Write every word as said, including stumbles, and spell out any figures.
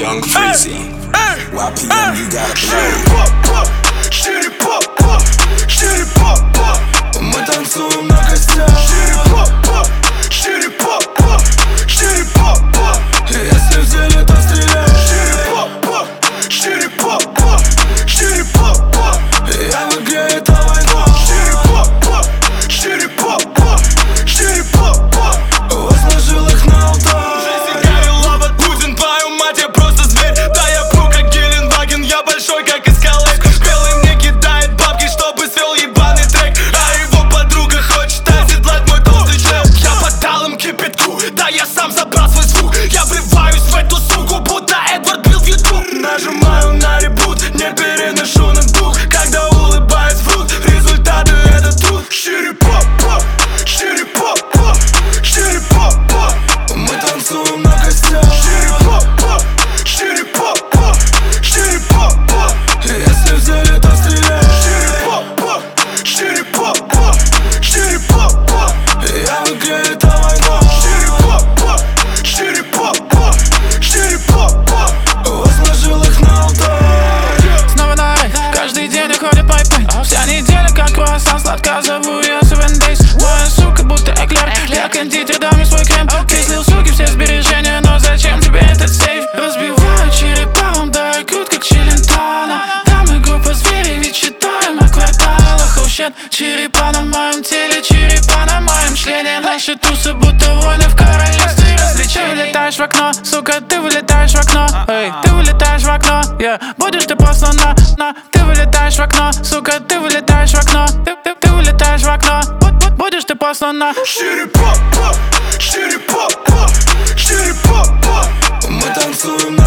Young Freezy. Y P M, you gotta play. Шире поп, поп, шире поп, поп. Мы танцуем на костях. Шире поп, поп, шире поп, поп, шире поп, поп. Если взяли, то стреляй. Шире поп, поп, шире поп, поп, шире поп, поп. Я в игре, это война. Шире поп, поп, шире поп, поп, шире поп, поп. Возложил их на алтарь. Жизнь горела под Путин, твою мать, я просто зверь. Да, я пру как Геленваген, я большой как Эскалейт. Белый мне кидает бабки, чтобы свел ебаный трек. А его подруга хочет оседлать мой толстый член. Я подал им кипятку, да я сам забрал свой звук. Я врываюсь в эту суку, будто Эдвард бил в ютуб. Нажимаю на ребут, не переношу ноутбук. Когда улыбаюсь врут, результаты это тут. Шире поп, поп, шире поп, поп, шире поп, поп. Мы танцуем на костях. Шире поп, поп, шире поп, поп, шире поп, поп. Если взяли, то стреляй. Шире поп, поп, шире поп, поп, шире поп, поп. Я в игре, это война. Шире поп, поп, шире поп, поп, шире поп, поп. Возложил их на алтарь. Снова на рейд, каждый день уходит пайпы. Вся неделя как круассан, сладко зову я Seven Days. Моя сука будто эклер, я кондитер, дам мне свой крем. Ты слил, суки, все сбережения, но зачем тебе этот сейф? Разбиваю черепа, вам даю крут, как Челентано. Да, мы группа зверей, ведь считаем о кварталах. Oh shit, черепа на моем теле, черепа на моем члене. Наши тусы будто войны в королевстве различий. Ты вылетаешь в окно, сука, ты вылетаешь в окно. Эй, ты вылетаешь в окно, yeah. Будешь ты послана, на. Ты вылетаешь в окно, сука, ты вылетаешь в окно. Ты, ты, ты вылетаешь в окно, будешь ты послана. Шире поп, поп, шире поп, поп, шире поп, поп. Мы танцуем